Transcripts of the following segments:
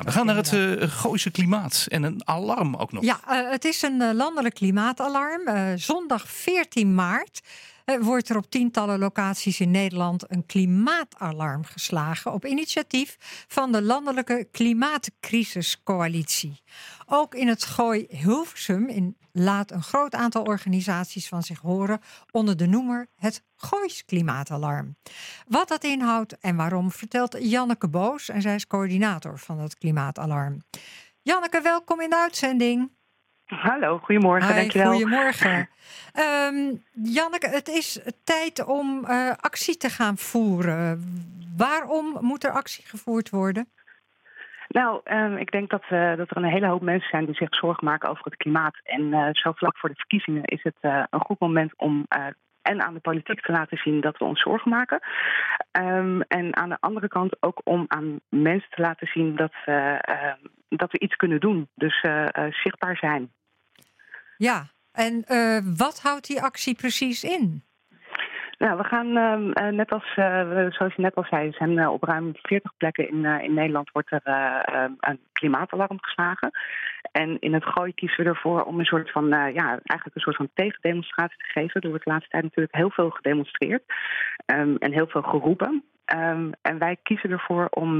We gaan naar het Gooise klimaat en een alarm ook nog. Ja, het is een landelijk klimaatalarm. Zondag 14 maart wordt er op tientallen locaties in Nederland een klimaatalarm geslagen op initiatief van de Landelijke Klimaatcrisiscoalitie. Ook in het Gooi Hilversum laat een groot aantal organisaties van zich horen onder de noemer het Goois Klimaatalarm. Wat dat inhoudt en waarom vertelt Janneke Boos en zij is coördinator van het klimaatalarm. Janneke, welkom in de uitzending. Hallo, goedemorgen, dankjewel. Goedemorgen. Janneke, het is tijd om actie te gaan voeren. Waarom moet er actie gevoerd worden? Nou, ik denk dat er een hele hoop mensen zijn die zich zorgen maken over het klimaat. En zo vlak voor de verkiezingen is het een goed moment om en aan de politiek te laten zien dat we ons zorgen maken. En aan de andere kant ook om aan mensen te laten zien dat we iets kunnen doen. Dus zichtbaar zijn. Ja, en wat houdt die actie precies in? Nou, we gaan, zoals je net al zei, zijn op ruim 40 plekken in Nederland wordt er een klimaatalarm geslagen. En in het Gooi kiezen we ervoor om een soort van, eigenlijk een soort van tegendemonstratie te geven. Er wordt de laatste tijd natuurlijk heel veel gedemonstreerd en heel veel geroepen. En wij kiezen ervoor om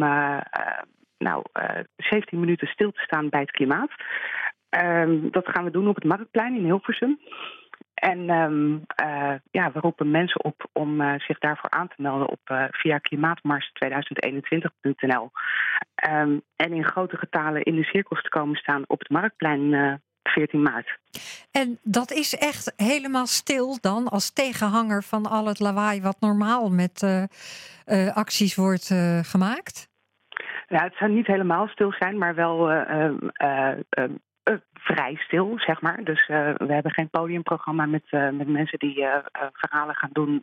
17 minuten stil te staan bij het klimaat. Dat gaan we doen op het Marktplein in Hilversum. En we roepen mensen op om zich daarvoor aan te melden via klimaatmars2021.nl. En in grote getalen in de cirkels te komen staan op het Marktplein 14 maart. En dat is echt helemaal stil dan als tegenhanger van al het lawaai wat normaal met acties wordt gemaakt? Ja, het zou niet helemaal stil zijn, maar wel vrij stil, zeg maar. Dus we hebben geen podiumprogramma met mensen die verhalen gaan doen.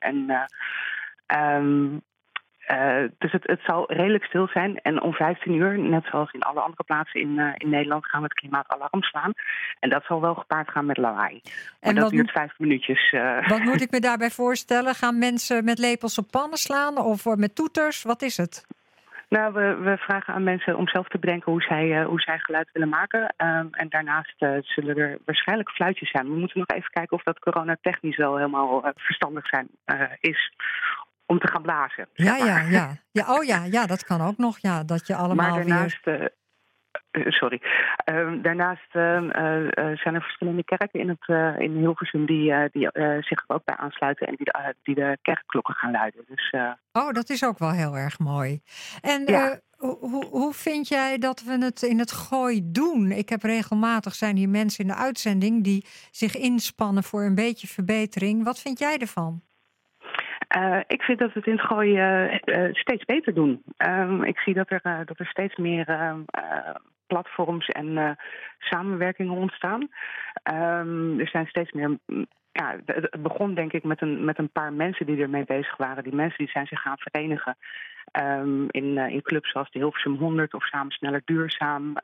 Dus het zal redelijk stil zijn. En om 15 uur, net zoals in alle andere plaatsen in Nederland, gaan we het klimaatalarm slaan. En dat zal wel gepaard gaan met lawaai. Maar dat duurt 5 minuutjes. Wat moet ik me daarbij voorstellen? Gaan mensen met lepels op pannen slaan of met toeters? Wat is het? Nou, we vragen aan mensen om zelf te bedenken hoe zij geluid willen maken. En daarnaast zullen er waarschijnlijk fluitjes zijn. We moeten nog even kijken of dat coronatechnisch wel helemaal verstandig is om te gaan blazen. Ja, dat kan ook nog. Ja, dat je allemaal maar daarnaast, Daarnaast zijn er verschillende kerken in Hilversum die zich er ook bij aansluiten en die de kerkklokken gaan luiden. Dus, dat is ook wel heel erg mooi. En hoe vind jij dat we het in het Gooi doen? Ik heb regelmatig zijn hier mensen in de uitzending die zich inspannen voor een beetje verbetering. Wat vind jij ervan? Ik vind dat we het in het Gooi steeds beter doen. Ik zie dat er steeds meer platforms en samenwerkingen ontstaan. Er zijn steeds meer. Ja, het begon denk ik met een paar mensen die ermee bezig waren. Die mensen die zijn zich gaan verenigen in clubs zoals de Hilversum 100 of Samen Sneller Duurzaam.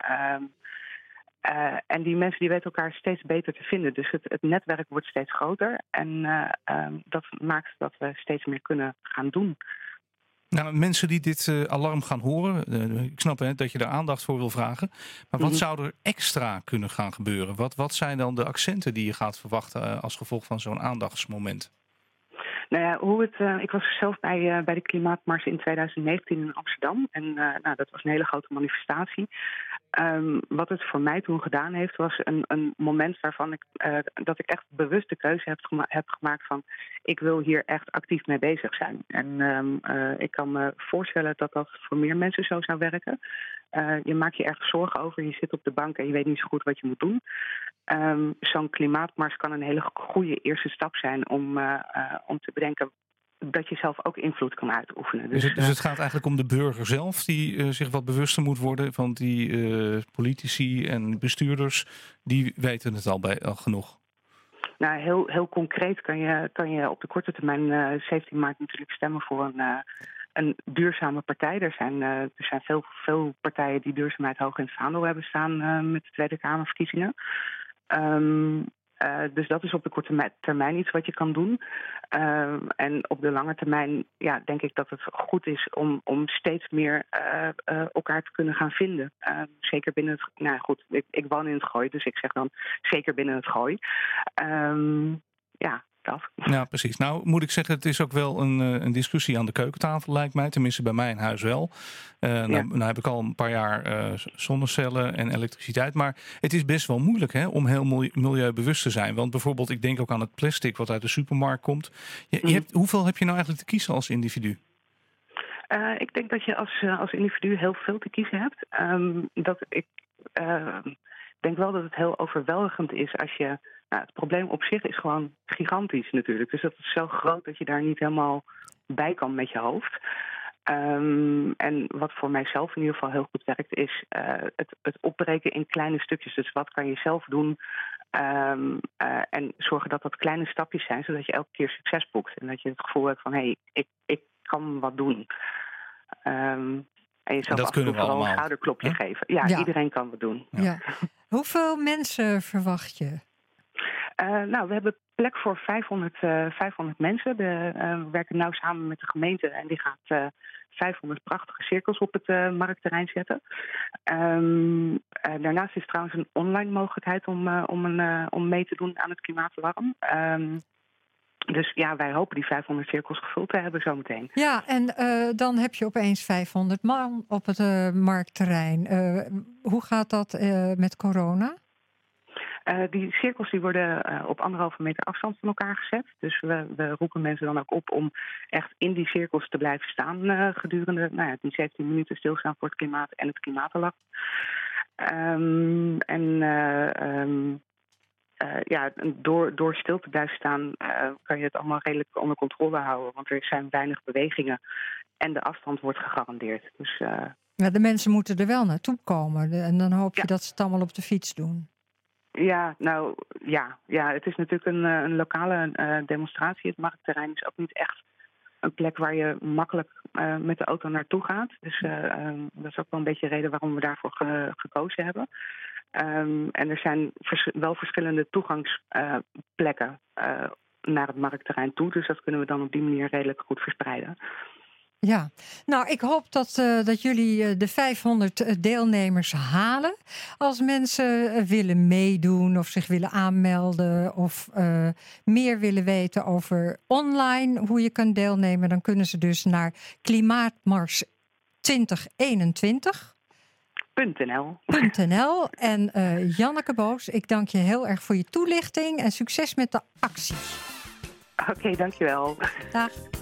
En die mensen die weten elkaar steeds beter te vinden. Dus het netwerk wordt steeds groter. En dat maakt dat we steeds meer kunnen gaan doen. Nou, mensen die dit alarm gaan horen, ik snap dat je daar aandacht voor wil vragen. Maar wat zou er extra kunnen gaan gebeuren? Wat zijn dan de accenten die je gaat verwachten als gevolg van zo'n aandachtsmoment? Nou ja, ik was zelf bij de Klimaatmars in 2019 in Amsterdam. En dat was een hele grote manifestatie. Wat het voor mij toen gedaan heeft, was een moment waarvan dat ik echt bewust de keuze heb gemaakt van ik wil hier echt actief mee bezig zijn. En ik kan me voorstellen dat dat voor meer mensen zo zou werken. Je maakt je ergens zorgen over, je zit op de bank en je weet niet zo goed wat je moet doen. Zo'n klimaatmars kan een hele goede eerste stap zijn om te bedenken dat je zelf ook invloed kan uitoefenen. Dus het gaat eigenlijk om de burger zelf die zich wat bewuster moet worden van die politici en bestuurders. Die weten het al genoeg. Nou, heel concreet kan je op de korte termijn 17 maart natuurlijk stemmen voor een duurzame partij. Er zijn veel partijen die duurzaamheid hoog in het vaandel hebben staan met de Tweede Kamerverkiezingen. Dus dat is op de korte termijn iets wat je kan doen. En op de lange termijn denk ik dat het goed is om steeds meer elkaar te kunnen gaan vinden. Zeker binnen het... Nou goed, ik woon in het Gooi, dus ik zeg dan zeker binnen het Gooi. Dat. Ja, precies. Nou moet ik zeggen, het is ook wel een discussie aan de keukentafel, lijkt mij. Tenminste bij mij in huis wel. Nou heb ik al een paar jaar zonnecellen en elektriciteit. Maar het is best wel moeilijk om heel milieubewust te zijn. Want bijvoorbeeld, ik denk ook aan het plastic wat uit de supermarkt komt. Hoeveel heb je nou eigenlijk te kiezen als individu? Ik denk dat je als individu heel veel te kiezen hebt. Ik denk wel dat het heel overweldigend is als je... Nou, het probleem op zich is gewoon gigantisch natuurlijk. Dus dat is zo groot dat je daar niet helemaal bij kan met je hoofd. En wat voor mijzelf in ieder geval heel goed werkt, is het opbreken in kleine stukjes. Dus wat kan je zelf doen? En zorgen dat dat kleine stapjes zijn, zodat je elke keer succes boekt. En dat je het gevoel hebt van, hé, ik kan wat doen. En jezelf af en toe vooral een schouderklopje geven. Ja, iedereen kan wat doen. Ja. Hoeveel mensen verwacht je? We hebben plek voor 500 mensen. We werken nauw samen met de gemeente en die gaat 500 prachtige cirkels op het marktterrein zetten. Daarnaast is trouwens een online mogelijkheid om mee te doen aan het klimaatalarm. Dus wij hopen die 500 cirkels gevuld te hebben zometeen. Ja, en dan heb je opeens 500 man op het marktterrein. Hoe gaat dat met corona? Die cirkels die worden op 1,5 meter afstand van elkaar gezet. Dus we roepen mensen dan ook op om echt in die cirkels te blijven staan gedurende die 17 minuten stilstaan voor het klimaat en het klimaatalarm. Door stil te blijven staan kan je het allemaal redelijk onder controle houden. Want er zijn weinig bewegingen en de afstand wordt gegarandeerd. Dus, de mensen moeten er wel naartoe komen. En dan hoop je dat ze het allemaal op de fiets doen. Ja, het is natuurlijk een lokale demonstratie. Het marktterrein is ook niet echt een plek waar je makkelijk met de auto naartoe gaat. Dus dat is ook wel een beetje de reden waarom we daarvoor gekozen hebben. En er zijn wel verschillende toegangsplekken naar het marktterrein toe. Dus dat kunnen we dan op die manier redelijk goed verspreiden. Ja, nou ik hoop dat jullie de 500 deelnemers halen. Als mensen willen meedoen of zich willen aanmelden of meer willen weten over online hoe je kan deelnemen, dan kunnen ze dus naar Klimaatmars 2021. .nl. En Janneke Boos, ik dank je heel erg voor je toelichting en succes met de acties. Oké, dankjewel. Dag.